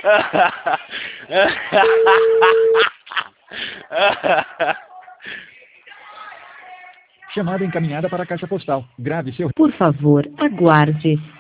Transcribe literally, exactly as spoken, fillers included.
Chamada encaminhada para a caixa postal. Grave seu... Por favor, aguarde.